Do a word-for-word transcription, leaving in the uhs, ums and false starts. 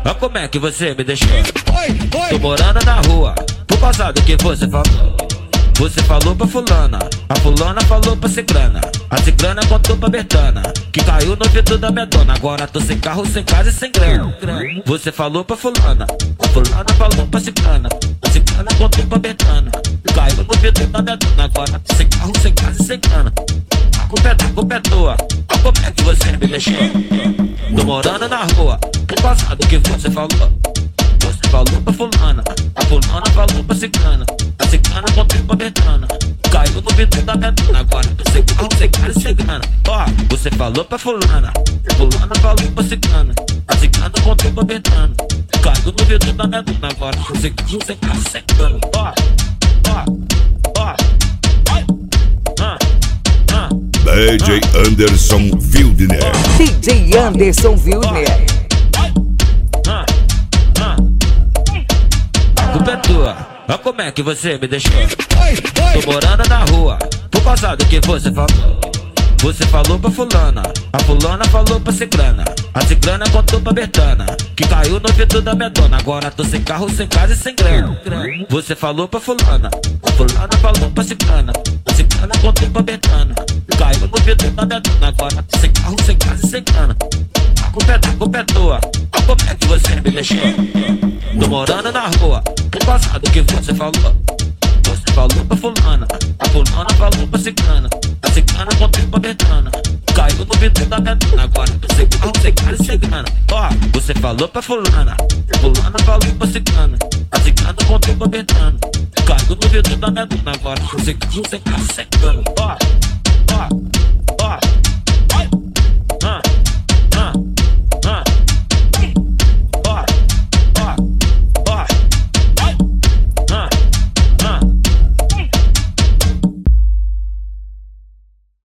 Ó como é que você me deixou. Tô morando na rua, por causa do que você falou. Você falou pra fulana, a fulana falou pra ciclana, a ciclana contou pra Bertana, que caiu no vidro da minha dona. Agora tô sem carro, sem casa e sem grana. Você falou pra fulana, a fulana falou pra ciclana, a ciclana contou pra Bertana, que caiu no vidro da minha dona. Agora tô sem carro, sem casa e sem grana. A culpa é da culpa é tua, ó como é que você me deixou. Tô morando na rua, por causa do que você falou. Você falou pra fulana, a fulana falou pra ciclana, a ciclana contou pra Bertana, caiu no vidro da minha dona. Agora tô sem carro, sem cara e sem grana. Ó, você falou pra fulana, a fulana falou pra ciclana, a ciclana contou pra Bertana, caiu no vidro da minha dona. Agora tô sem carro, sem cara e sem grana. Ó, ó, ó, ah, ah. D J Anderson Wildner. D J Anderson Wildner. A culpa é tua, ó como é que você me deixou. Tô morando na rua, por causa do que você falou. Você falou pra fulana, a fulana falou pra ciclana, a ciclana contou pra Bertana, que caiu no vidro da minha dona. Agora tô sem carro, sem casa e sem grana. Você falou pra fulana, a fulana falou pra ciclana, a ciclana contou pra Bertana, caiu no vidro da minha dona. Agora tô sem carro, sem casa e sem grana. A culpa é da culpa é tua, ó como é que você me deixou. Tô morando na rua, por causa do que você falou. Você falou pra fulana, a fulana falou pra ciclana, a ciclana contou pra Bertana, caiu no vidro da minha dona. Agora tô sem carro, sem cara e sem grana. Ó, você falou pra fulana, a fulana falou pra ciclana, a ciclana contou pra Bertana, caiu no vidro da minha dona. Agora tô sem carro, sem cara e sem grana. Ó, ó, ó.